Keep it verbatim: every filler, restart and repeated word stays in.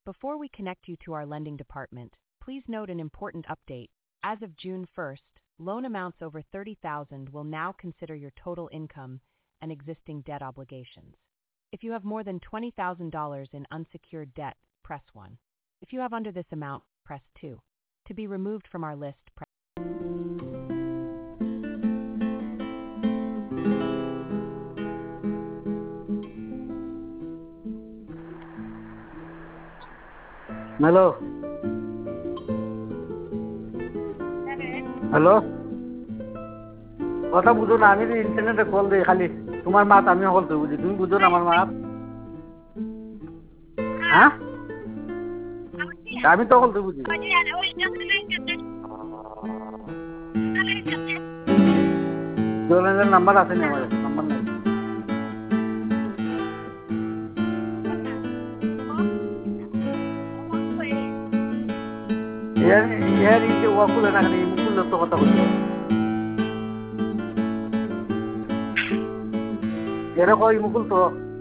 Before we connect you to our lending department, please note an important update. As of June first, loan amounts over thirty thousand dollars will now consider your total income and existing debt obligations. If you have more than twenty thousand dollars in unsecured debt, press one. If you have under this amount, press two. To be removed from our list, press Hello. Hello. কথা বুঝো না, আমি ইন্টারনেটে call দিই খালি তোমার মাত আমি কল দিই বুঝি, তুমি বুঝো না আমার মাত? হ্যাঁ, আমি তো কল দিই বুঝি। জলের নাম্বার আছে না? আমার নাম্বার নাই। यार यार ये वाकुल है ना, नहीं मुकुल तो कता कुछ यार कोई मुकुल तो